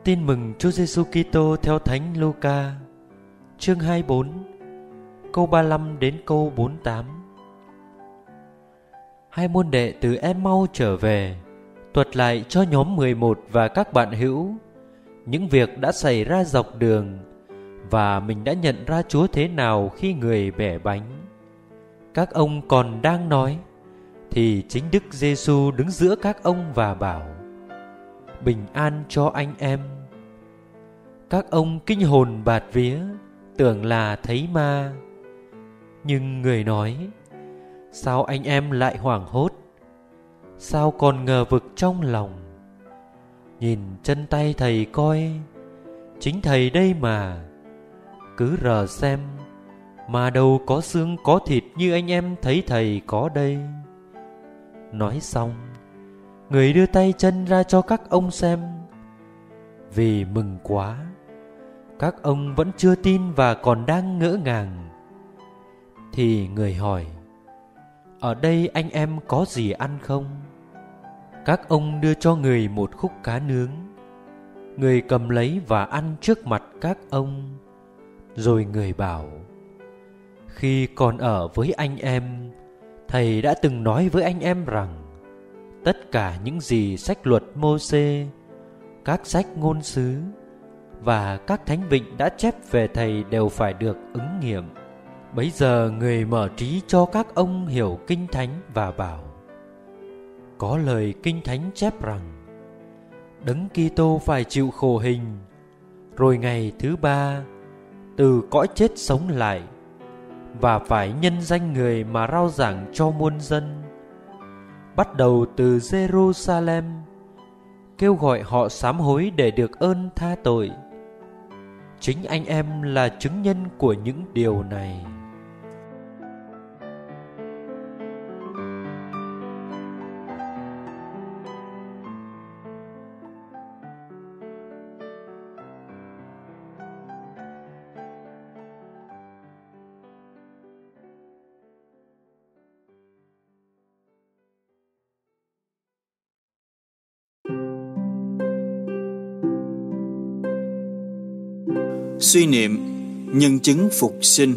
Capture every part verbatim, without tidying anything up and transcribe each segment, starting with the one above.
Tin mừng Chúa Giêsu Kitô theo Thánh Luca, chương hai mươi bốn, câu ba mươi lăm đến câu bốn mươi tám. Hai môn đệ từ Em-mau trở về, thuật lại cho nhóm mười một và các bạn hữu những việc đã xảy ra dọc đường, và mình đã nhận ra Chúa thế nào khi người bẻ bánh. Các ông còn đang nói, thì chính Đức Giêsu đứng giữa các ông và bảo: bình an cho anh em. Các ông kinh hồn bạt vía, tưởng là thấy ma. Nhưng người nói: sao anh em lại hoảng hốt? Sao còn ngờ vực trong lòng? Nhìn chân tay thầy coi, chính thầy đây mà. Cứ rờ xem, mà đâu có xương có thịt như anh em thấy thầy có đây. Nói xong, người đưa tay chân ra cho các ông xem. Vì mừng quá, các ông vẫn chưa tin và còn đang ngỡ ngàng. Thì người hỏi: ở đây anh em có gì ăn không? Các ông đưa cho người một khúc cá nướng. Người cầm lấy và ăn trước mặt các ông. Rồi người bảo: khi còn ở với anh em, thầy đã từng nói với anh em rằng tất cả những gì sách luật Mô-sê, các sách ngôn sứ và các thánh vịnh đã chép về thầy đều phải được ứng nghiệm. Bấy giờ người mở trí cho các ông hiểu Kinh Thánh và bảo: có lời Kinh Thánh chép rằng Đấng Kitô phải chịu khổ hình, rồi ngày thứ ba từ cõi chết sống lại, và phải nhân danh người mà rao giảng cho muôn dân, bắt đầu từ Giê-ru-sa-lem, kêu gọi họ sám hối để được ơn tha tội. Chính anh em là chứng nhân của những điều này. Suy niệm nhân chứng phục sinh.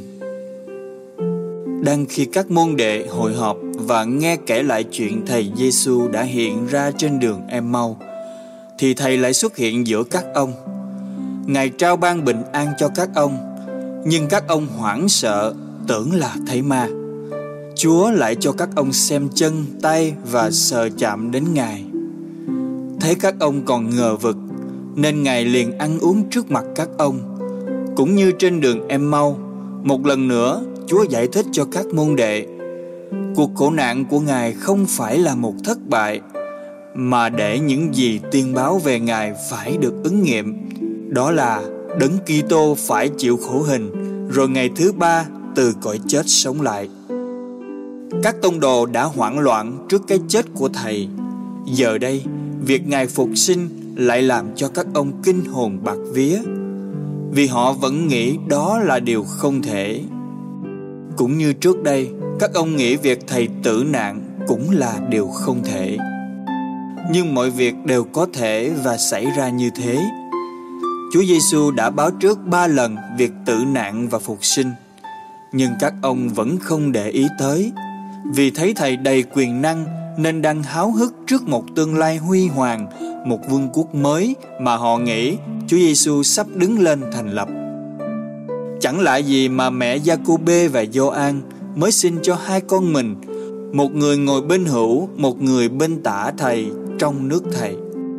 Đang khi các môn đệ hội họp và nghe kể lại chuyện thầy Giêsu đã hiện ra trên đường Em-mau, thì thầy lại xuất hiện giữa các ông. Ngài trao ban bình an cho các ông, nhưng các ông hoảng sợ, tưởng là thấy ma. Chúa lại cho các ông xem chân, tay và sờ chạm đến Ngài. Thấy các ông còn ngờ vực, nên Ngài liền ăn uống trước mặt các ông. Cũng như trên đường Em-mau, một lần nữa Chúa giải thích cho các môn đệ, cuộc khổ nạn của Ngài không phải là một thất bại, mà để những gì tiên báo về Ngài phải được ứng nghiệm. Đó là Đấng Kitô phải chịu khổ hình, rồi ngày thứ ba từ cõi chết sống lại. Các tông đồ đã hoảng loạn trước cái chết của Thầy. Giờ đây, việc Ngài phục sinh lại làm cho các ông kinh hồn bạt vía, vì họ vẫn nghĩ đó là điều không thể. Cũng như trước đây, các ông nghĩ việc Thầy tử nạn cũng là điều không thể. Nhưng mọi việc đều có thể và xảy ra như thế. Chúa Giêsu đã báo trước ba lần việc tử nạn và phục sinh, nhưng các ông vẫn không để ý tới, vì thấy Thầy đầy quyền năng nên đang háo hức trước một tương lai huy hoàng, một vương quốc mới mà họ nghĩ Chúa Giêsu sắp đứng lên thành lập. Chẳng lạ gì mà mẹ Gia-cô-bê và Gioan mới sinh cho hai con mình, một người ngồi bên hữu, một người bên tả Thầy trong nước Thầy.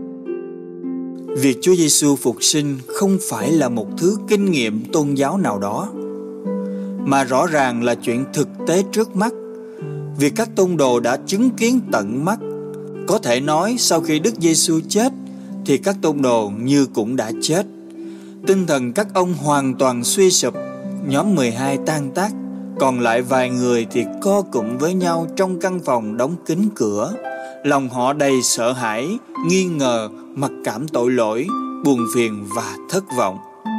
Việc Chúa Giêsu phục sinh không phải là một thứ kinh nghiệm tôn giáo nào đó, mà rõ ràng là chuyện thực tế trước mắt, vì các tông đồ đã chứng kiến tận mắt. Có thể nói sau khi Đức Giêsu chết thì các tông đồ như cũng đã chết. Tinh thần các ông hoàn toàn suy sụp, nhóm mười hai tan tác, còn lại vài người thì co cụm với nhau trong căn phòng đóng kín cửa. Lòng họ đầy sợ hãi, nghi ngờ, mặc cảm tội lỗi, buồn phiền và thất vọng.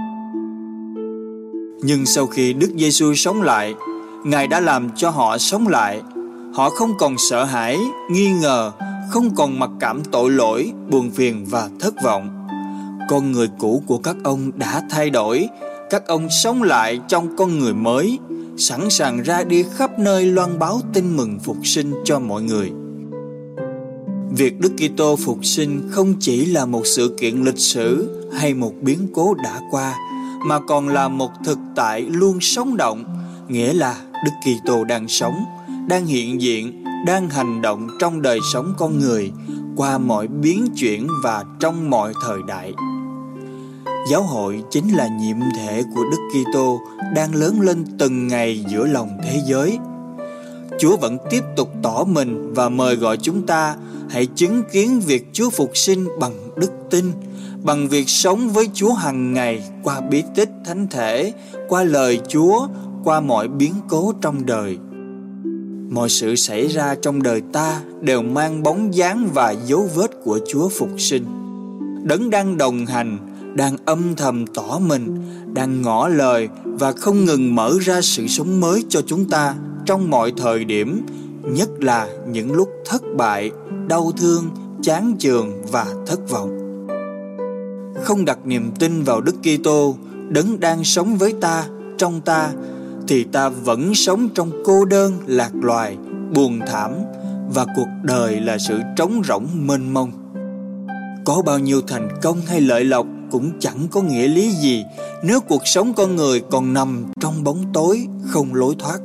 Nhưng sau khi Đức Giêsu sống lại, Ngài đã làm cho họ sống lại. Họ không còn sợ hãi, nghi ngờ, không còn mặc cảm tội lỗi, buồn phiền và thất vọng. con người cũ của các ông đã thay đổi. Các ông sống lại trong con người mới, sẵn sàng ra đi khắp nơi loan báo tin mừng phục sinh cho mọi người. Việc Đức Kitô phục sinh không chỉ là một sự kiện lịch sử hay một biến cố đã qua, mà còn là một thực tại luôn sống động, nghĩa là Đức Kitô đang sống, đang hiện diện, đang hành động trong đời sống con người, qua mọi biến chuyển và trong mọi thời đại. Giáo hội chính là nhiệm thể của Đức Kitô đang lớn lên từng ngày giữa lòng thế giới. Chúa vẫn tiếp tục tỏ mình và mời gọi chúng ta hãy chứng kiến việc Chúa phục sinh bằng đức tin, bằng việc sống với Chúa hàng ngày qua bí tích thánh thể, qua lời Chúa, qua mọi biến cố trong đời. Mọi sự xảy ra trong đời ta đều mang bóng dáng và dấu vết của Chúa phục sinh. Đấng đang đồng hành, đang âm thầm tỏ mình, đang ngỏ lời và không ngừng mở ra sự sống mới cho chúng ta trong mọi thời điểm, nhất là những lúc thất bại, đau thương, chán chường và thất vọng. Không đặt niềm tin vào Đức Kitô, Đấng đang sống với ta, trong ta, thì ta vẫn sống trong cô đơn, lạc loài, buồn thảm, và cuộc đời là sự trống rỗng mênh mông. Có bao nhiêu thành công hay lợi lộc cũng chẳng có nghĩa lý gì nếu cuộc sống con người còn nằm trong bóng tối, không lối thoát.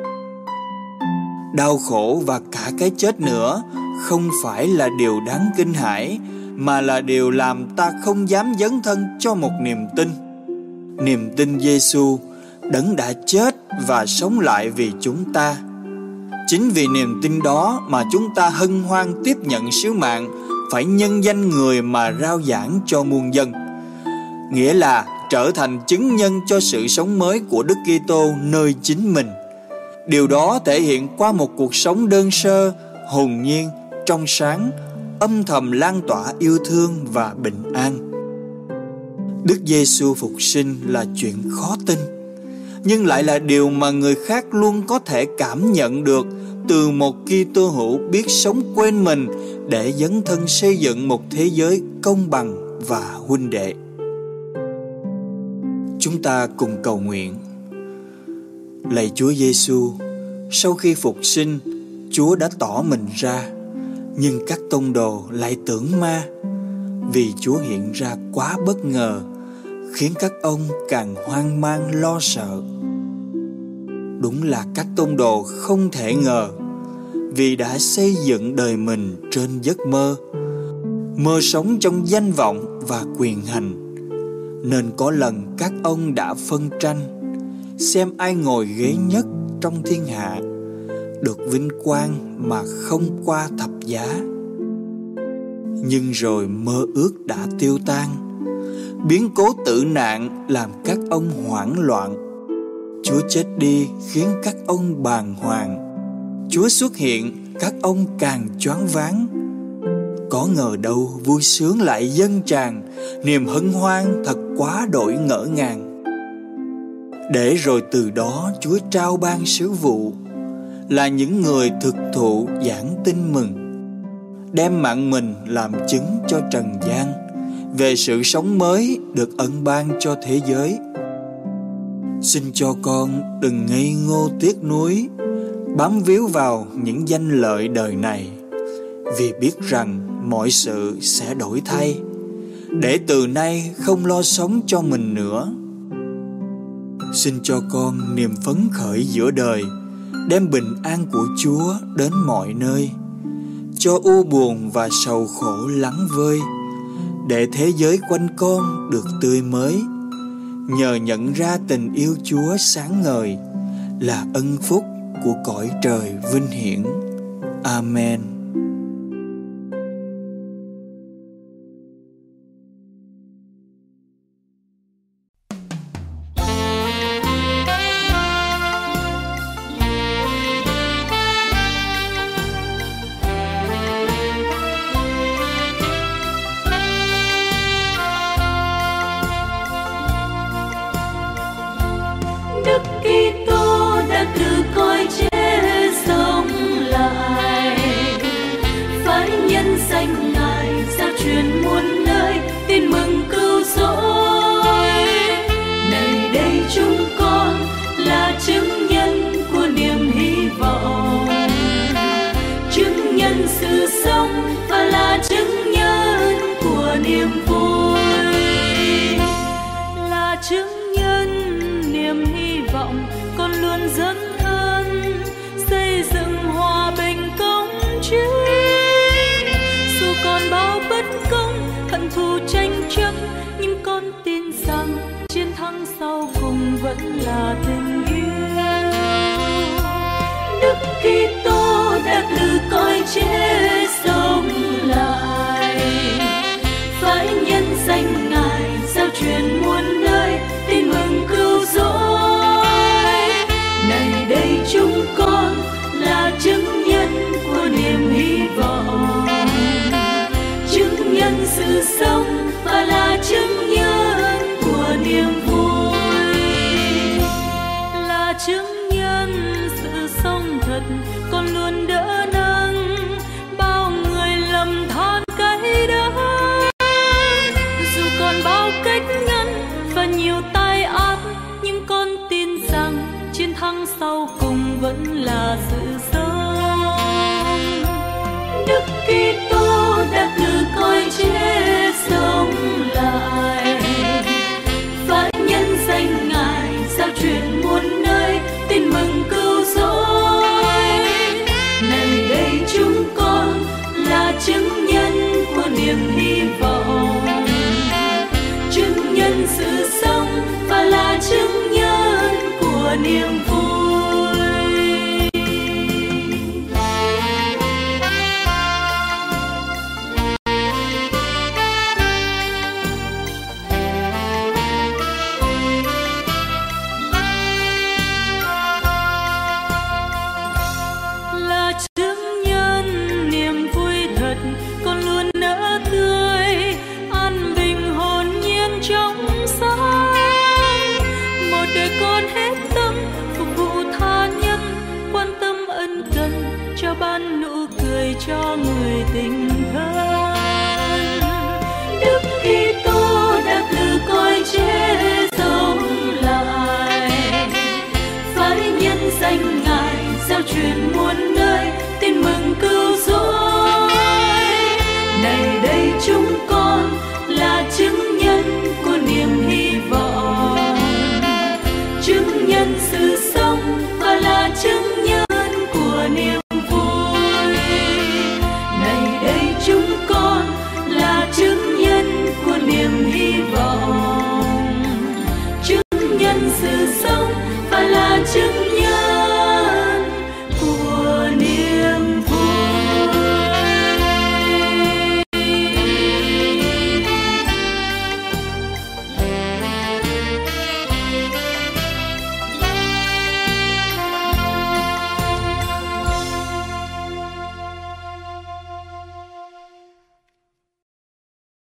Đau khổ và cả cái chết nữa không phải là điều đáng kinh hãi, mà là điều làm ta không dám dấn thân cho một niềm tin. Niềm tin Giêsu, Đấng đã chết và sống lại vì chúng ta. Chính vì niềm tin đó mà chúng ta hân hoan tiếp nhận sứ mạng phải nhân danh người mà rao giảng cho muôn dân, nghĩa là trở thành chứng nhân cho sự sống mới của Đức Kitô nơi chính mình. Điều đó thể hiện qua một cuộc sống đơn sơ, hồn nhiên, trong sáng, âm thầm lan tỏa yêu thương và bình an. Đức Giêsu phục sinh là chuyện khó tin, nhưng lại là điều mà người khác luôn có thể cảm nhận được từ một Kitô hữu biết sống quên mình để dấn thân xây dựng một thế giới công bằng và huynh đệ. Chúng ta cùng cầu nguyện. Lạy Chúa Giêsu, sau khi phục sinh, Chúa đã tỏ mình ra, nhưng các tông đồ lại tưởng ma, vì Chúa hiện ra quá bất ngờ, khiến các ông càng hoang mang lo sợ. Đúng là các tông đồ không thể ngờ, vì đã xây dựng đời mình trên giấc mơ, mơ sống trong danh vọng và quyền hành, nên có lần các ông đã phân tranh, xem ai ngồi ghế nhất trong thiên hạ, được vinh quang mà không qua thập giá. Nhưng rồi mơ ước đã tiêu tan, biến cố tử nạn làm các ông hoảng loạn. Chúa chết đi khiến các ông bàng hoàng, Chúa xuất hiện các ông càng choáng váng. Có ngờ đâu vui sướng lại dâng tràn, niềm hân hoan thật quá đổi ngỡ ngàng. Để rồi từ đó Chúa trao ban sứ vụ, là những người thực thụ giảng tin mừng, đem mạng mình làm chứng cho trần gian về sự sống mới được ân ban cho thế giới. Xin cho con đừng ngây ngô tiếc nuối, bám víu vào những danh lợi đời này, vì biết rằng mọi sự sẽ đổi thay, để từ nay không lo sống cho mình nữa. Xin cho con niềm phấn khởi giữa đời, đem bình an của Chúa đến mọi nơi, cho u buồn và sầu khổ lắng vơi, để thế giới quanh con được tươi mới, nhờ nhận ra tình yêu Chúa sáng ngời, là ân phúc của cõi trời vinh hiển. Amen. Đức Kitô đã từ cõi chết sống lại, nhân sự sống và là chứng nhân của niềm vui, là chứng nhân niềm hy vọng con luôn dấn thân xây dựng hòa bình công chính. Dù còn bao bất công hận thù tranh chấp, nhưng con tin rằng chiến thắng sau cùng vẫn là tình yêu. Đức Kitô đã từ cõi chết sống lại, phải nhân danh Ngài giao truyền muôn nơi tin mừng cứu rỗi. Này đây chúng con là chứng nhân của niềm hy vọng, chứng nhân sự sống và là chứng nhân của niềm vui, là chứng nhân sự sống thật con luôn đỡ nâng bao người lầm than cay đắng. Dù còn bao cách ngăn và nhiều tai ác, nhưng con tin rằng chiến thắng sau cùng vẫn là sự sống. Đức Kitô đã từ cõi chết sống lại, phải nhân danh Ngài giao truyền muôn nơi tin mừng cứu rỗi. Này đây chúng con là chứng nhân của niềm hy vọng, chứng nhân sự sống và là chứng nhân của niềm vui. Là chứng nhân niềm vui thật con luôn nở tươi, an bình hồn nhiên trong sáng. Một đời con hết tâm phục vụ tha nhân, quan tâm ân cần cho ban nụ cười cho người tình thân.